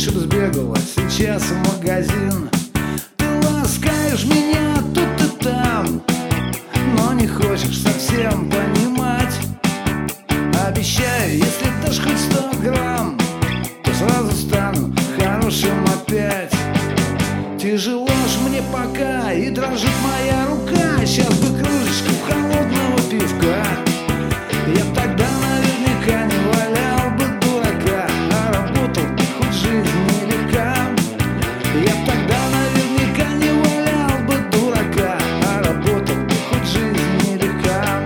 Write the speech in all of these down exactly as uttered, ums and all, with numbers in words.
лучше б сбегала сейчас в магазин. Ты ласкаешь меня тут и там, но не хочешь совсем понимать. Обещаю, если дашь хоть сто грамм, то сразу стану хорошим опять. Тяжело ж мне пока, и дрожит моя рука. Сейчас бы кружечку холодного пивка. Я б тогда наверняка не валял бы дурака, а работал бы хоть жизнь нелегка. Я б тогда наверняка не валял бы дурака, а работал бы хоть жизнь нелегка.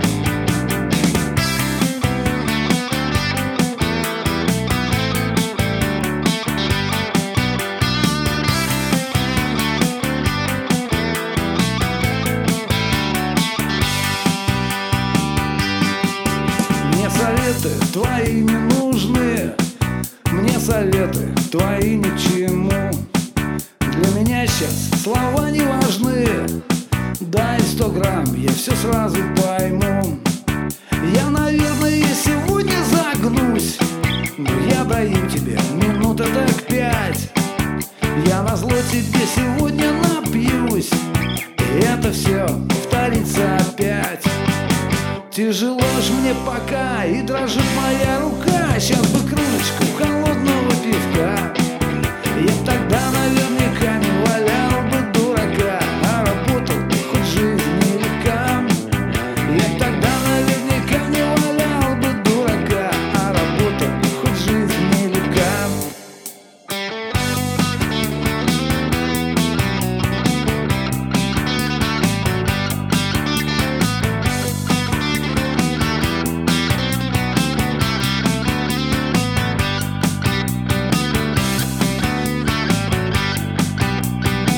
Мне советы твои не нужны, мне советы твои ни к чему. Для меня сейчас слова не важны. Дай сто грамм, я все сразу пойму. Я, наверное, сегодня загнусь, но я даю тебе минуты так пять. Я назло тебе сегодня напьюсь, и это все повторится опять. Тяжело ж мне пока, и дрожит моя рука. Сейчас бы кружечку холодного пивка. Я б тогда наверняка не валял бы дурака, а работал бы хоть жизнь нелегка. Я б тогда наверняка не валял бы дурака, а работал бы хоть жизнь нелегка.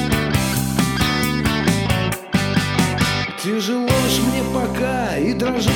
Тяжело ж мне пока, и дрожит